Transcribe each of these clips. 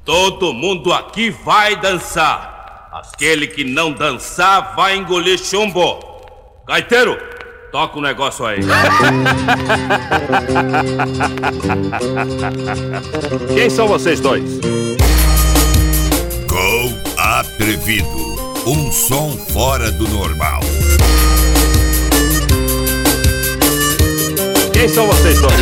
Todo mundo aqui vai dançar. Aquele que não dançar vai engolir chumbo. Gaiteiro, toca o negócio aí. Quem são vocês dois? Gol Atrevido. Um som fora do normal. Quem são vocês dois?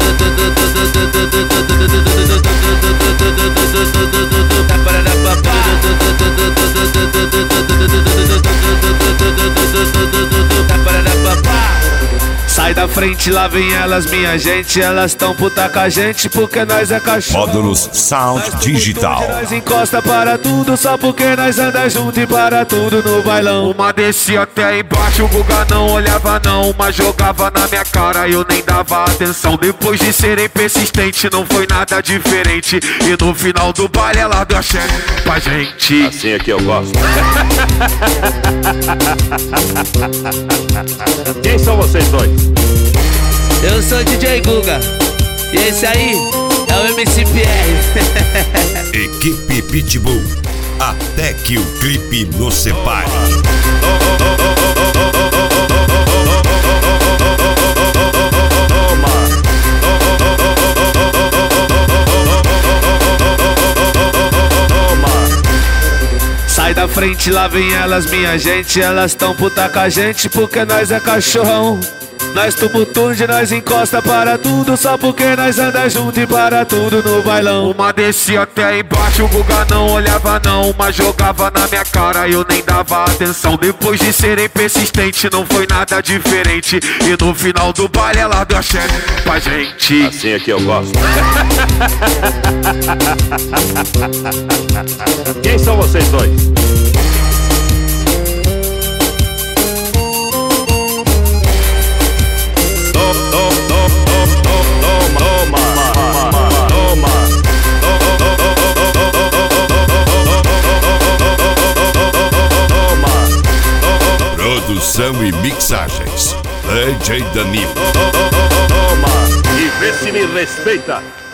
Sai da frente, lá vem elas, minha gente. Elas tão puta com a gente porque nós é cachorro. Módulos Sound Digital. Nós encosta para tudo só porque nós anda junto e para tudo no bailão. Uma descia até embaixo, o Guga não olhava não. Uma jogava na minha cara e eu nem dava atenção. Depois de serem persistentes não foi nada diferente. E no final do baile ela deu a chefe pra gente. Assim é que eu gosto. Quem são vocês dois? Eu sou o DJ Guga e esse aí é o MC PR. Equipe Pitbull. Até que o clipe nos separe. Sai da frente, lá vem elas, minha gente. Elas tão puta com a gente porque nós é cachorrão. Nós tumultude, nós encosta para tudo só porque nós anda junto e para tudo no bailão. Uma descia até embaixo, o Guga não olhava não. Uma jogava na minha cara e eu nem dava atenção. Depois de serem persistentes não foi nada diferente. E no final do baile ela deu a chefe pra gente. Assim é que eu gosto. Quem são vocês dois? Produção e mixagens DJ Danilo. E vê se me respeita.